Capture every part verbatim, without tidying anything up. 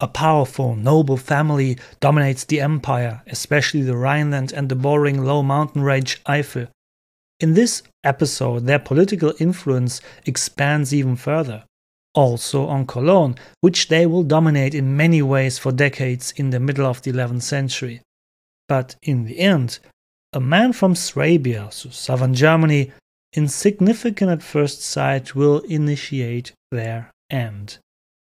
A powerful, noble family dominates the empire, especially the Rhineland and the bordering low mountain range Eifel. In this episode, their political influence expands even further, also on Cologne, which they will dominate in many ways for decades in the middle of the eleventh century. But in the end, a man from Swabia, so southern Germany, insignificant at first sight, will initiate their end.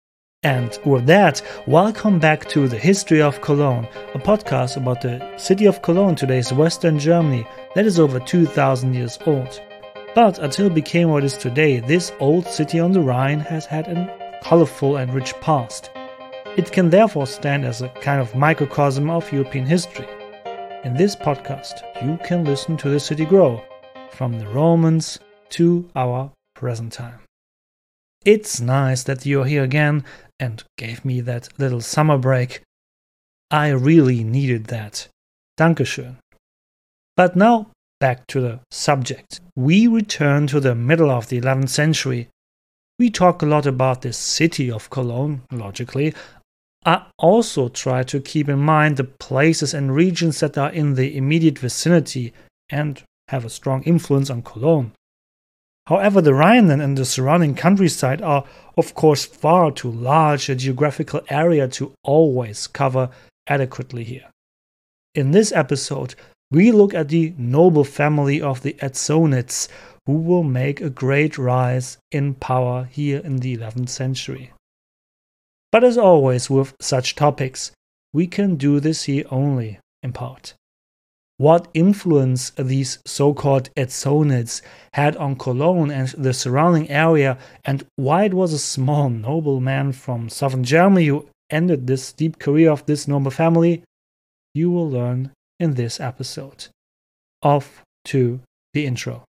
And with that, welcome back to the History of Cologne, a podcast about the city of Cologne, today's Western Germany, that is over two thousand years old. But until it became what it is today, this old city on the Rhine has had a colorful and rich past. It can therefore stand as a kind of microcosm of European history. In this podcast, you can listen to the city grow, from the Romans to our present time. It's nice that you're here again and gave me that little summer break. I really needed that. Dankeschön. But now, back to the subject. We return to the middle of the eleventh century. We talk a lot about the city of Cologne, logically. I also try to keep in mind the places and regions that are in the immediate vicinity and have a strong influence on Cologne. However, the Rhineland and the surrounding countryside are, of course, far too large a geographical area to always cover adequately here. In this episode, we look at the noble family of the Edsonids, who will make a great rise in power here in the eleventh century. But as always with such topics, we can do this here only in part. What influence these so-called Edsonids had on Cologne and the surrounding area, and why it was a small nobleman from southern Germany who ended this deep career of this noble family, you will learn in this episode. Off to the intro.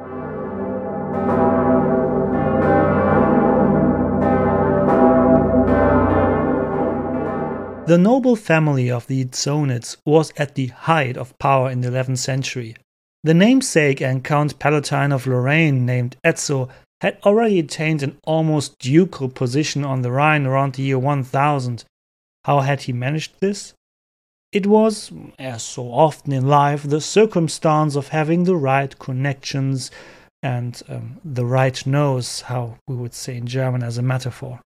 The noble family of the Edsonids was at the height of power in the eleventh century. The namesake and Count Palatine of Lorraine, named Etzo, had already attained an almost ducal position on the Rhine around the year one thousand. How had he managed this? It was, as so often in life, the circumstance of having the right connections and um, the right nose, how we would say in German as a metaphor.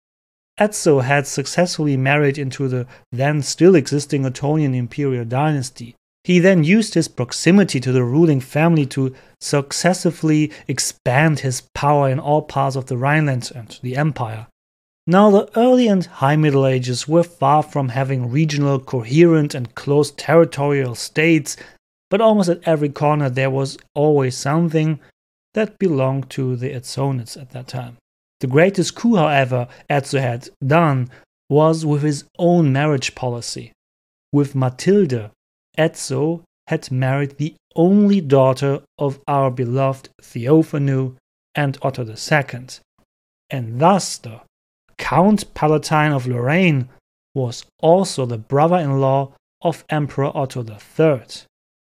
Etzo had successfully married into the then still existing Ottonian imperial dynasty. He then used his proximity to the ruling family to successively expand his power in all parts of the Rhineland and the empire. Now, the early and high Middle Ages were far from having regional, coherent and close territorial states, but almost at every corner there was always something that belonged to the Edsonids at that time. The greatest coup, however, Etzo had done was with his own marriage policy. With Matilde, Etzo had married the only daughter of our beloved Theophanu and Otto the Second, and thus the Count Palatine of Lorraine was also the brother-in-law of Emperor Otto the Third.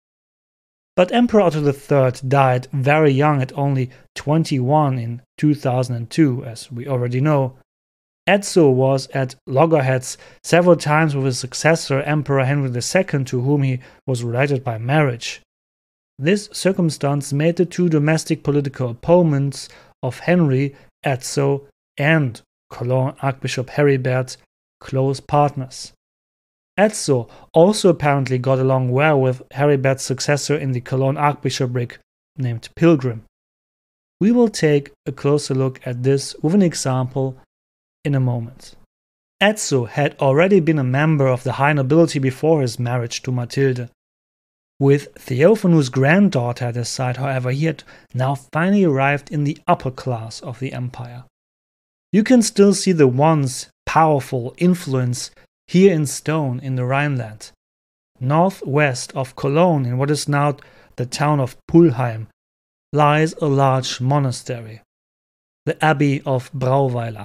But Emperor Otto the Third died very young at only twenty-one in two thousand two, as we already know. Etzo was at loggerheads several times with his successor, Emperor Henry the Second, to whom he was related by marriage. This circumstance made the two domestic political opponents of Henry, Etzo, and Cologne Archbishop Heribert, close partners. Etzo also apparently got along well with Heribert's successor in the Cologne Archbishopric, named Pilgrim. We will take a closer look at this with an example in a moment. Etzo had already been a member of the high nobility before his marriage to Matilde. With Theophanu's granddaughter at his side, however, he had now finally arrived in the upper class of the empire. You can still see the once powerful influence here in stone in the Rhineland. Northwest of Cologne, in what is now the town of Pulheim, lies a large monastery, the Abbey of Brauweiler.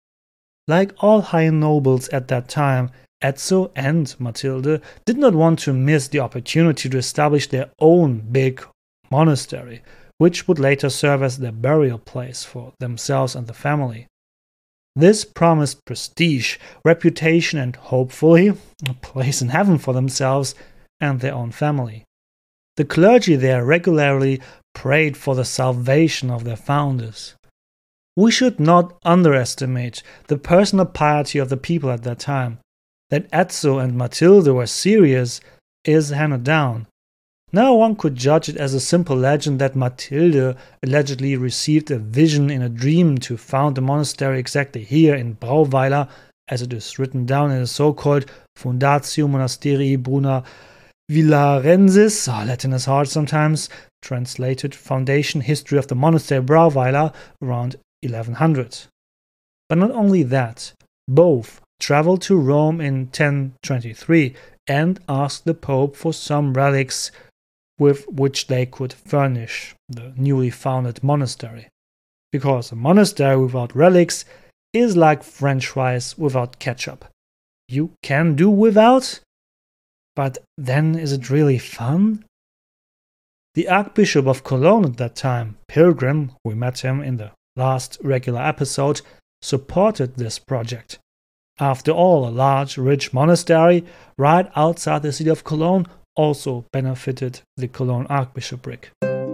Like all high nobles at that time, Etzo and Matilde did not want to miss the opportunity to establish their own big monastery, which would later serve as their burial place for themselves and the family. This promised prestige, reputation, and hopefully a place in heaven for themselves and their own family. The clergy there regularly prayed for the salvation of their founders. We should not underestimate the personal piety of the people at that time. That Ezzo and Matilde were serious is handed down. Now one could judge it as a simple legend that Matilde allegedly received a vision in a dream to found a monastery exactly here in Brauweiler, as it is written down in the so-called Fundatio Monasterii Bruna Villarensis, oh, Latin is hard sometimes, translated Foundation History of the Monastery Brauweiler around eleven hundred. But not only that, both traveled to Rome in ten twenty-three and asked the Pope for some relics with which they could furnish the newly founded monastery. Because a monastery without relics is like French fries without ketchup. You can do without, but then is it really fun? The Archbishop of Cologne at that time, Pilgrim, we met him in the last regular episode, supported this project. After all, a large, rich monastery right outside the city of Cologne also benefited the Cologne Archbishopric.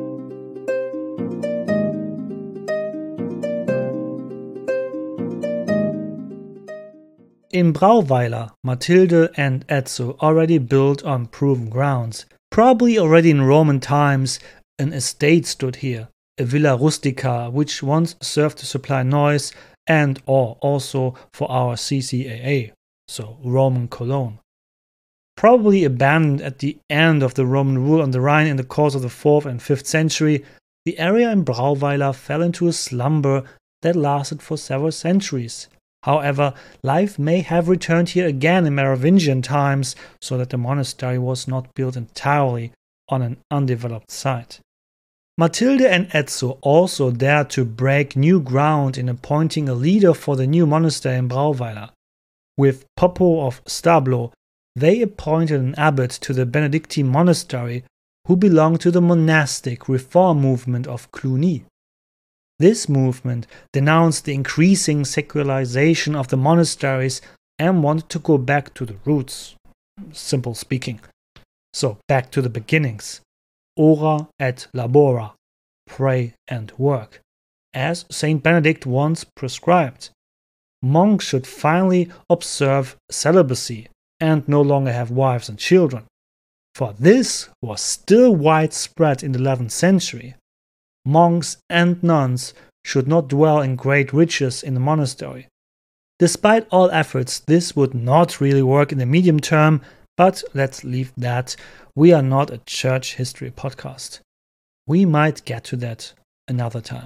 In Brauweiler, Matilde and Ezzo already built on proven grounds. Probably already in Roman times, an estate stood here, a villa rustica, which once served to supply Neuss and or also for our C C A A, so Roman Cologne. Probably abandoned at the end of the Roman rule on the Rhine in the course of the fourth and fifth century, the area in Brauweiler fell into a slumber that lasted for several centuries. However, life may have returned here again in Merovingian times, so that the monastery was not built entirely on an undeveloped site. Matilde and Ezzo also dared to break new ground in appointing a leader for the new monastery in Brauweiler. With Poppo of Stablo, they appointed an abbot to the Benedictine monastery who belonged to the monastic reform movement of Cluny. This movement denounced the increasing secularization of the monasteries and wanted to go back to the roots, simple speaking. So back to the beginnings. Ora et labora, pray and work, as Saint Benedict once prescribed. Monks should finally observe celibacy and no longer have wives and children, for this was still widespread in the eleventh century. Monks and nuns should not dwell in great riches in the monastery. Despite all efforts, this would not really work in the medium term, but let's leave that. We are not a church history podcast. We might get to that another time.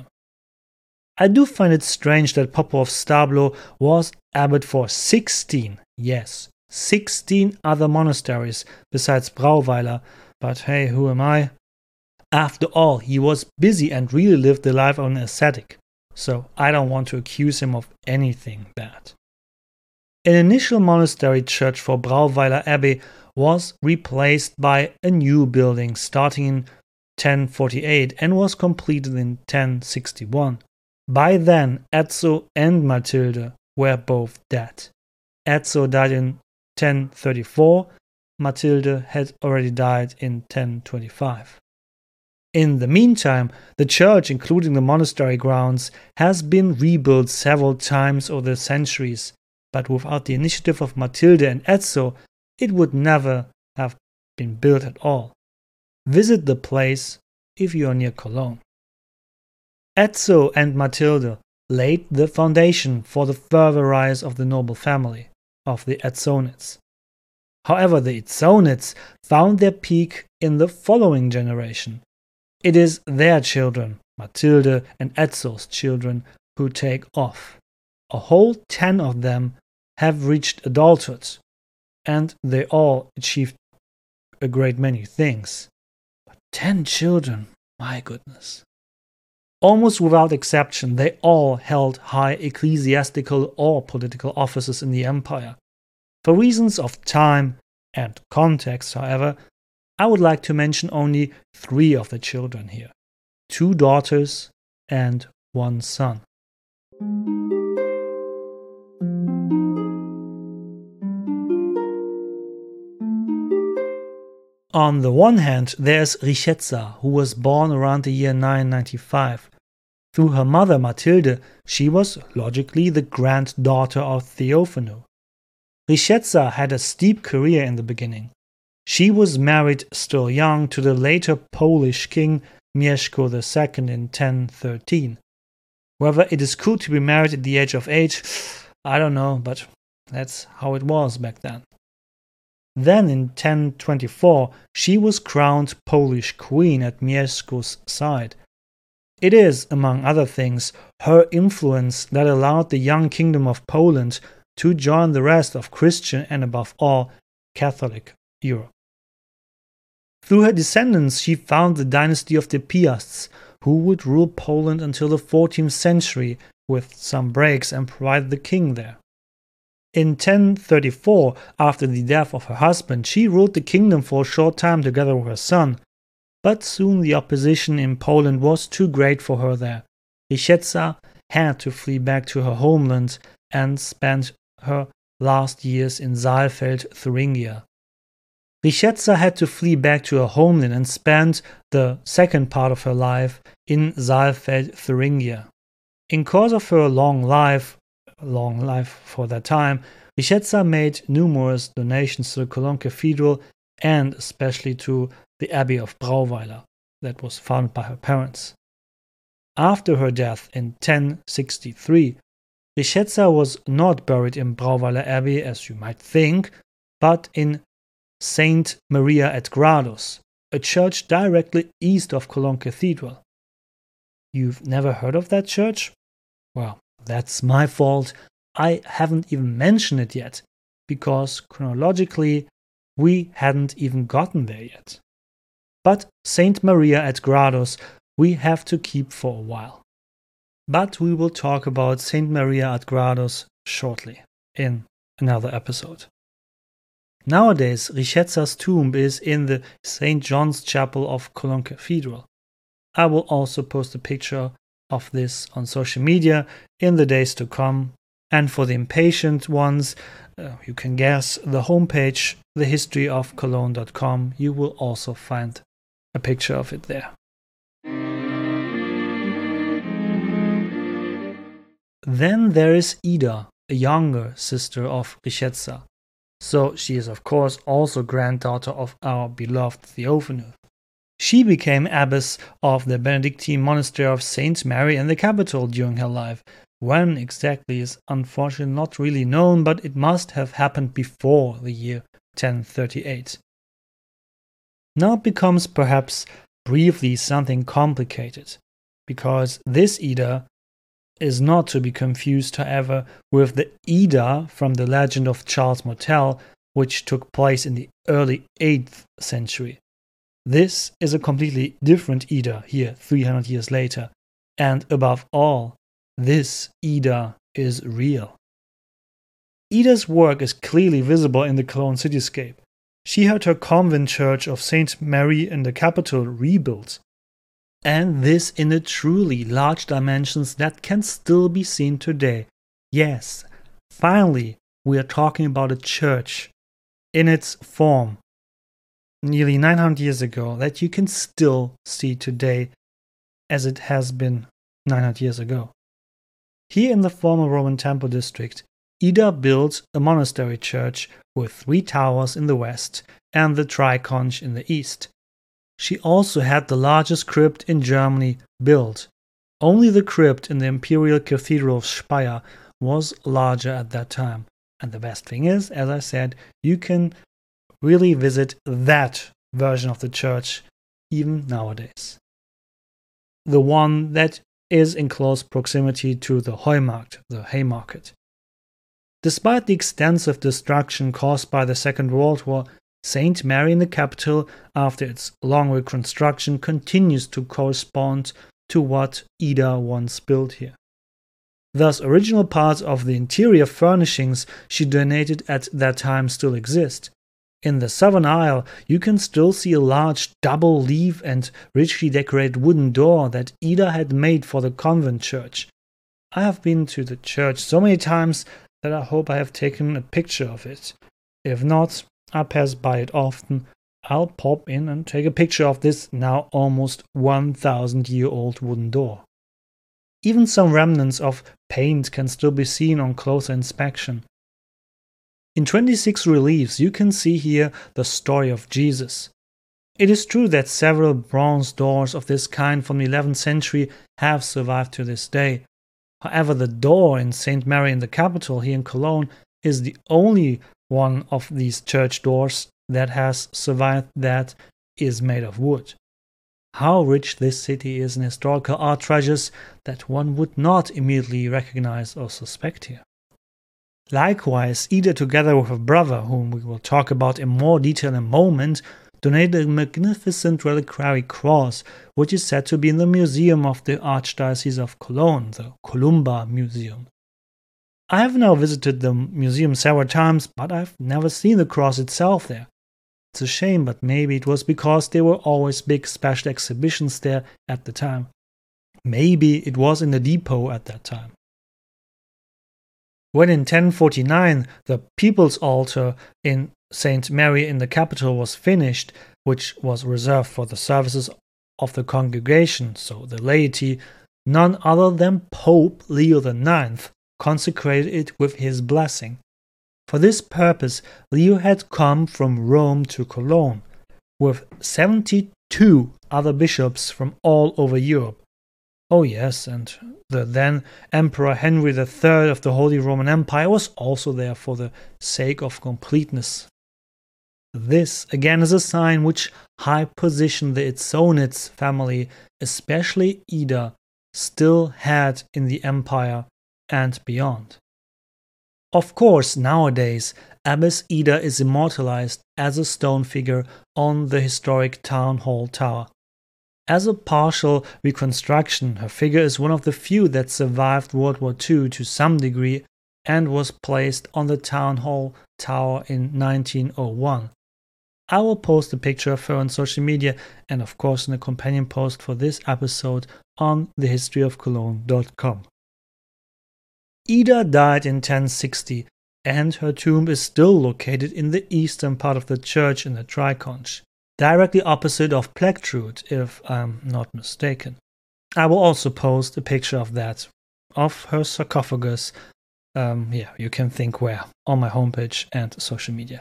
I do find it strange that Poppo of Stablo was abbot for sixteen, yes, sixteen other monasteries besides Brauweiler, but hey, who am I? After all, he was busy and really lived the life of an ascetic, so I don't want to accuse him of anything bad. An initial monastery church for Brauweiler Abbey was replaced by a new building starting in ten forty-eight and was completed in ten sixty-one. By then, Ezzo and Matilde were both dead. Ezzo died in ten thirty-four, Matilde had already died in ten twenty-five. In the meantime, the church, including the monastery grounds, has been rebuilt several times over the centuries, but without the initiative of Matilde and Ezzo, it would never have been built at all. Visit the place if you are near Cologne. Ezzo and Matilde laid the foundation for the further rise of the noble family of the Ezzonids. However, the Ezzonids found their peak in the following generation. It is their children, Matilde and Ezzo's children, who take off. A whole ten of them have reached adulthood, and they all achieved a great many things. But ten children, my goodness. Almost without exception, they all held high ecclesiastical or political offices in the empire. For reasons of time and context, however, I would like to mention only three of the children here. Two daughters and one son. On the one hand, there's Richeza, who was born around the year nine ninety-five. Through her mother Mathilde, she was logically the granddaughter of Theophanu. Richeza had a steep career in the beginning. She was married still young to the later Polish king Mieszko the Second in ten thirteen. Whether it is cool to be married at the age of eight, I don't know, but that's how it was back then. Then in ten twenty-four, she was crowned Polish queen at Mieszko's side. It is, among other things, her influence that allowed the young kingdom of Poland to join the rest of Christian and, above all, Catholic Europe. Through her descendants, she found the dynasty of the Piasts, who would rule Poland until the fourteenth century, with some breaks, and provide the king there. In ten thirty-four, after the death of her husband, she ruled the kingdom for a short time together with her son, but soon the opposition in Poland was too great for her there. Richeza had to flee back to her homeland and spent her last years in Saalfeld, Thuringia. Richeza had to flee back to her homeland and spent the second part of her life in Saalfeld, Thuringia. In course of her long life, long life for that time, Richeza made numerous donations to the Cologne Cathedral and especially to the Abbey of Brauweiler that was founded by her parents. After her death in ten sixty-three, Richeza was not buried in Brauweiler Abbey as you might think, but in Saint Maria at Gradus, a church directly east of Cologne Cathedral. You've never heard of that church? Well, that's my fault. I haven't even mentioned it yet, because chronologically we hadn't even gotten there yet. But Saint Maria at Gradus we have to keep for a while. But we will talk about Saint Maria at Gradus shortly, in another episode. Nowadays, Richeza's tomb is in the Saint John's Chapel of Cologne Cathedral. I will also post a picture of this on social media in the days to come. And for the impatient ones, uh, you can guess the homepage, the history of cologne dot com. You will also find a picture of it there. Then there is Ida, a younger sister of Richeza. So she is of course also granddaughter of our beloved Theophanu. She became abbess of the Benedictine monastery of Saint Mary in the capital during her life. When exactly is unfortunately not really known, but it must have happened before the year ten thirty-eight. Now it becomes perhaps briefly something complicated, because this Ida is not to be confused, however, with the Ida from the legend of Charles Martel, which took place in the early eighth century. This is a completely different Ida here three hundred years later, and above all, this Ida is real. Ida's work is clearly visible in the Cologne cityscape. She had her convent church of Saint Mary in the capital rebuilt, and this in a truly large dimensions that can still be seen today. Yes, finally we are talking about a church in its form nearly nine hundred years ago that you can still see today as it has been nine hundred years ago. Here in the former Roman Temple district, Ida built a monastery church with three towers in the west and the triconch in the east. She also had the largest crypt in Germany built. Only the crypt in the Imperial Cathedral of Speyer was larger at that time. And the best thing is, as I said, you can really visit that version of the church even nowadays. The one that is in close proximity to the Heumarkt, the Haymarket. Despite the extensive destruction caused by the Second World War, Saint Mary in the capital, after its long reconstruction, continues to correspond to what Ida once built here. Thus, original parts of the interior furnishings she donated at that time still exist. In the southern aisle, you can still see a large double-leaf and richly decorated wooden door that Ida had made for the convent church. I have been to the church so many times that I hope I have taken a picture of it. If not, I pass by it often. I'll pop in and take a picture of this now almost one thousand year old wooden door. Even some remnants of paint can still be seen on closer inspection. In twenty-six reliefs you can see here the story of Jesus. It is true that several bronze doors of this kind from the eleventh century have survived to this day. However, the door in Saint Mary in the Capitol here in Cologne is the only one of these church doors that has survived that is made of wood. How rich this city is in historical art treasures that one would not immediately recognize or suspect here. Likewise, Ida, together with her brother, whom we will talk about in more detail in a moment, donated a magnificent reliquary cross, which is said to be in the museum of the Archdiocese of Cologne, the Columba Museum. I have now visited the museum several times, but I've never seen the cross itself there. It's a shame, but maybe it was because there were always big special exhibitions there at the time. Maybe it was in the depot at that time. When in ten forty-nine the People's Altar in Saint Mary in the Capitol was finished, which was reserved for the services of the congregation, so the laity, none other than Pope Leo the ninth consecrated it with his blessing. For this purpose, Leo had come from Rome to Cologne, with seventy-two other bishops from all over Europe. Oh yes, and the then Emperor Henry the third of the Holy Roman Empire was also there for the sake of completeness. This, again, is a sign which high position the Itzonids family, especially Ida, still had in the empire and beyond. Of course, nowadays, Abbess Ida is immortalized as a stone figure on the historic Town Hall Tower. As a partial reconstruction, her figure is one of the few that survived World War Two to some degree and was placed on the Town Hall Tower in nineteen oh one. I will post a picture of her on social media and of course in a companion post for this episode on the history of cologne dot com. Ida died in ten sixty and her tomb is still located in the eastern part of the church in the Triconch, directly opposite of Plectrude, if I'm not mistaken. I will also post a picture of that, of her sarcophagus, um, yeah, you can think where, on my homepage and social media.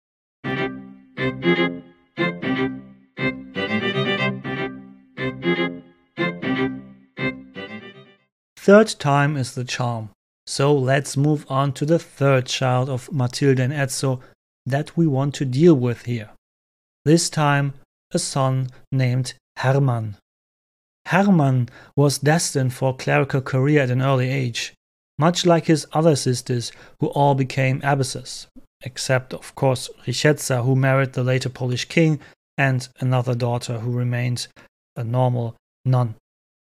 Third time is the charm, so let's move on to the third child of Matilda and Ezzo that we want to deal with here. This time, a son named Hermann. Hermann was destined for a clerical career at an early age, much like his other sisters who all became abbesses, except of course Richezza, who married the later Polish king, and another daughter who remained a normal nun.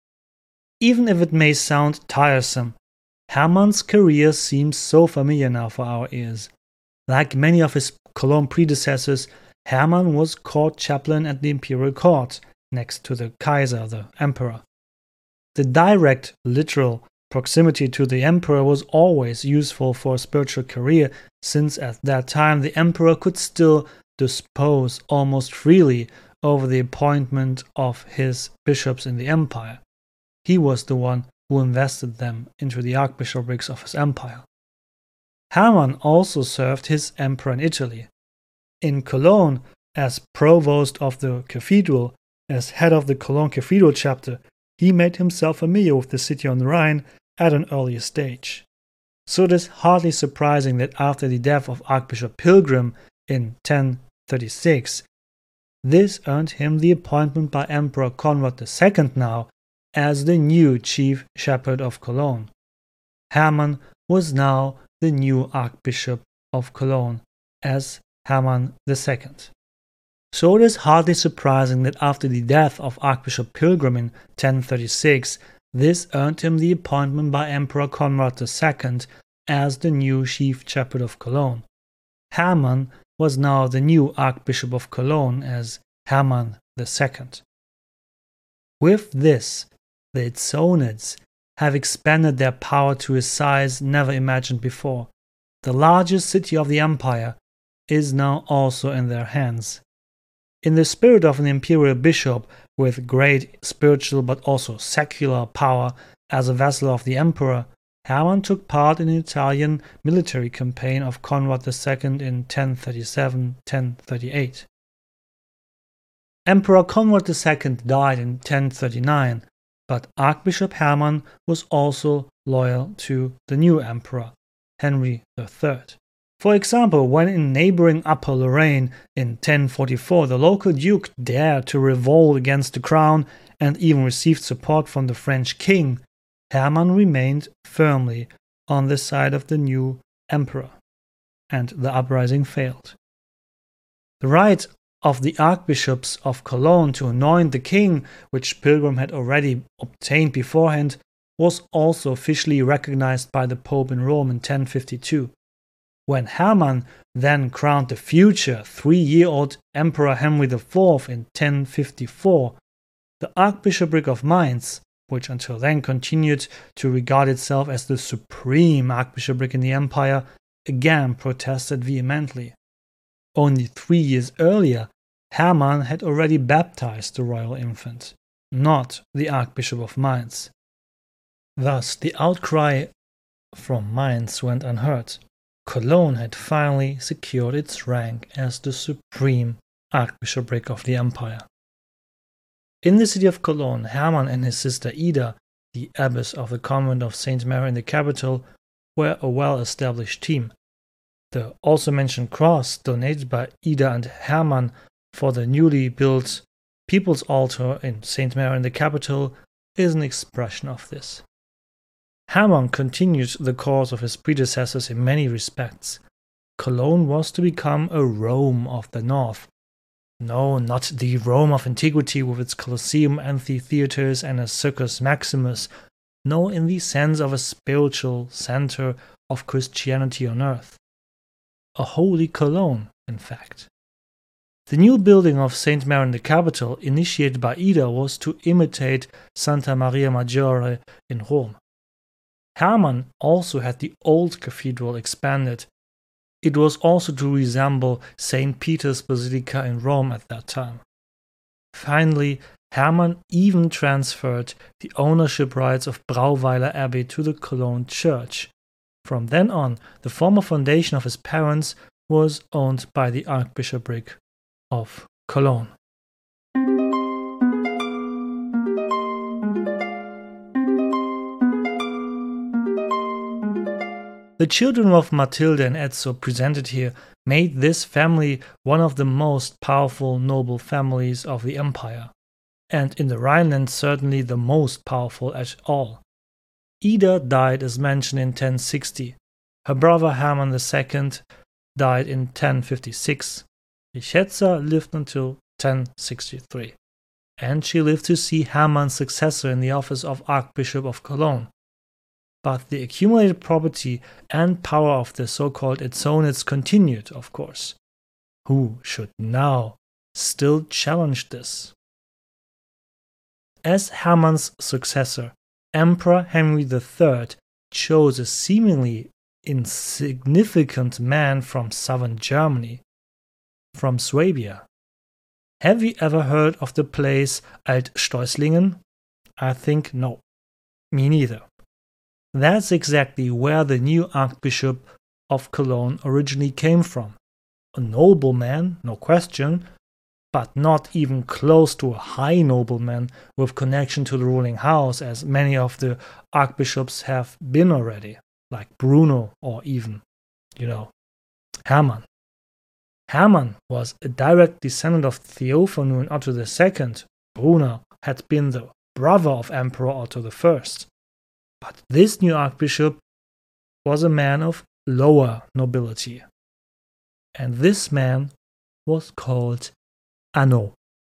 Even if it may sound tiresome, Hermann's career seems so familiar now for our ears. Like many of his Cologne predecessors, Hermann was court chaplain at the imperial court, next to the Kaiser, the emperor. The direct, literal proximity to the emperor was always useful for a spiritual career, since at that time the emperor could still dispose almost freely over the appointment of his bishops in the empire. He was the one who invested them into the archbishoprics of his empire. Hermann also served his emperor in Italy. In Cologne, as provost of the cathedral, as head of the Cologne Cathedral chapter, he made himself familiar with the city on the Rhine at an earlier stage. So it is hardly surprising that after the death of Archbishop Pilgrim in ten thirty-six, this earned him the appointment by Emperor Conrad the Second now as the new chief shepherd of Cologne. Hermann was now the new Archbishop of Cologne as Hermann the Second. So it is hardly surprising that after the death of Archbishop Pilgrim in ten thirty-six, this earned him the appointment by Emperor Conrad the Second as the new chief shepherd of Cologne. Hermann was now the new Archbishop of Cologne as Hermann the Second. With this, the Itzonids have expanded their power to a size never imagined before. The largest city of the empire is now also in their hands. In the spirit of an imperial bishop with great spiritual but also secular power as a vassal of the emperor, Hermann took part in the Italian military campaign of Conrad the Second in ten thirty-seven to ten thirty-eight. Emperor Conrad the Second died in ten thirty-nine, but Archbishop Hermann was also loyal to the new emperor, Henry the Third. For example, when in neighboring Upper Lorraine in ten forty-four the local duke dared to revolt against the crown and even received support from the French king, Hermann remained firmly on the side of the new emperor, and the uprising failed. The right of the archbishops of Cologne to anoint the king, which Pilgrim had already obtained beforehand, was also officially recognized by the Pope in Rome in ten fifty-two. When Hermann then crowned the future three-year-old Emperor Henry the Fourth in ten fifty-four, the Archbishopric of Mainz, which until then continued to regard itself as the supreme archbishopric in the empire, again protested vehemently. Only three years earlier, Hermann had already baptized the royal infant, not the Archbishop of Mainz. Thus, the outcry from Mainz went unheard. Cologne had finally secured its rank as the supreme archbishopric of the empire. In the city of Cologne, Hermann and his sister Ida, the abbess of the convent of Saint Mary in the capital, were a well-established team. The also mentioned cross donated by Ida and Hermann for the newly built People's Altar in Saint Mary in the capital is an expression of this. Hermann continued the course of his predecessors in many respects. Cologne was to become a Rome of the North. No, not the Rome of antiquity with its Colosseum, amphitheaters, and a Circus Maximus. No, in the sense of a spiritual center of Christianity on earth. A holy Cologne, in fact. The new building of Saint Mary in the capital, initiated by Ida, was to imitate Santa Maria Maggiore in Rome. Hermann also had the old cathedral expanded. It was also to resemble Saint Peter's Basilica in Rome at that time. Finally, Hermann even transferred the ownership rights of Brauweiler Abbey to the Cologne church. From then on, the former foundation of his parents was owned by the Archbishopric of Cologne. The children of Matilde and Ezzo presented here made this family one of the most powerful noble families of the empire, and in the Rhineland certainly the most powerful at all. Ida died as mentioned in ten sixty. Her brother Hermann the Second died in ten fifty-six. Richezza lived until ten sixty-three, and she lived to see Hermann's successor in the office of Archbishop of Cologne. But the accumulated property and power of the so-called Ezzonids continued, of course. Who should now still challenge this? As Hermann's successor, Emperor Henry the Third chose a seemingly insignificant man from southern Germany, from Swabia. Have you ever heard of the place Alt-Steußlingen? I think no. Me neither. That's exactly where the new Archbishop of Cologne originally came from. A nobleman, no question, but not even close to a high nobleman with connection to the ruling house, as many of the archbishops have been already, like Bruno or even, you know, Hermann. Hermann was a direct descendant of Theophanu and Otto the Second. Bruno had been the brother of Emperor Otto the First. But this new archbishop was a man of lower nobility. And this man was called Anno,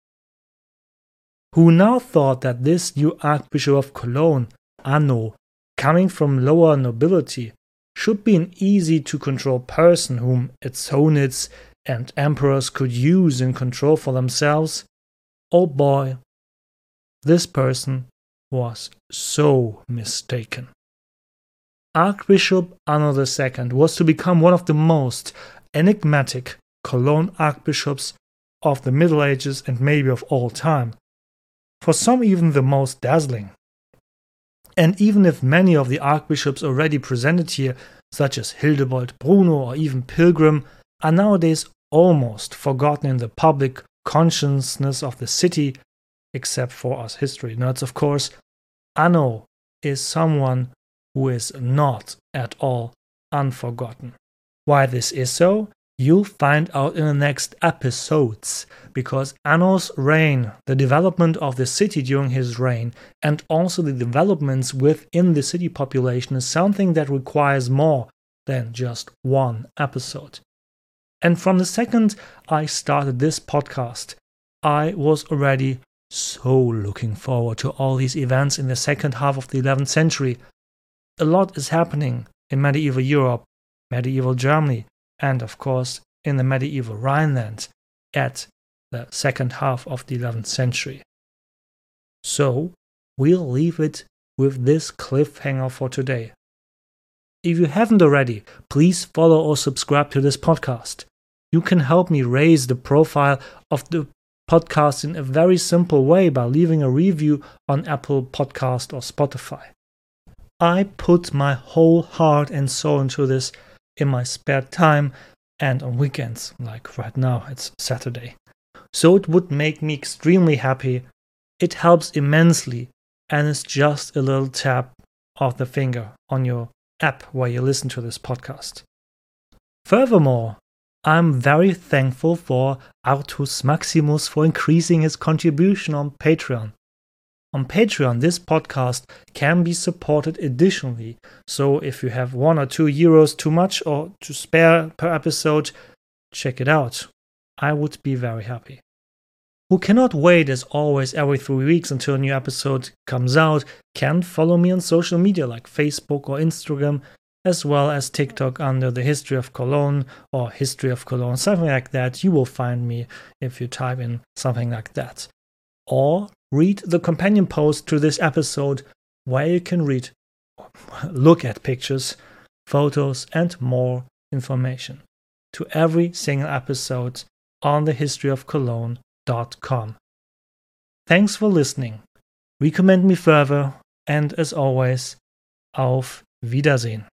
who now thought that this new Archbishop of Cologne, Anno, coming from lower nobility, should be an easy-to-control person whom Ezzonids and emperors could use and control for themselves. Oh boy, this person was so mistaken. Archbishop Anno the Second was to become one of the most enigmatic Cologne archbishops of the Middle Ages and maybe of all time. For some, even the most dazzling. And even if many of the archbishops already presented here, such as Hildebold, Bruno, or even Pilgrim, are nowadays almost forgotten in the public consciousness of the city, except for us history nerds, of course, Anno is someone who is not at all unforgotten. Why this is so, you'll find out in the next episodes, because Anno's reign, the development of the city during his reign, and also the developments within the city population is something that requires more than just one episode. And from the second I started this podcast, I was already so looking forward to all these events in the second half of the eleventh century. A lot is happening in medieval Europe, medieval Germany, and of course in the medieval Rhineland at the second half of the eleventh century. So we'll leave it with this cliffhanger for today. If you haven't already, please follow or subscribe to this podcast. You can help me raise the profile of the podcast in a very simple way by leaving a review on Apple Podcast or Spotify. I put my whole heart and soul into this in my spare time and on weekends, like right now, it's Saturday. So it would make me extremely happy. It helps immensely, and it's just a little tap of the finger on your app where you listen to this podcast. Furthermore, I'm very thankful for Artus Maximus for increasing his contribution on Patreon. On Patreon, this podcast can be supported additionally, so if you have one or two euros too much or to spare per episode, check it out. I would be very happy. Who cannot wait as always every three weeks until a new episode comes out can follow me on social media like Facebook or Instagram, as well as TikTok under the History of Cologne or History of Cologne, something like that. You will find me if you type in something like that. Or read the companion post to this episode where you can read, look at pictures, photos, and more information to every single episode on the history of cologne dot com. Thanks for listening. Recommend me further, and as always, auf Wiedersehen.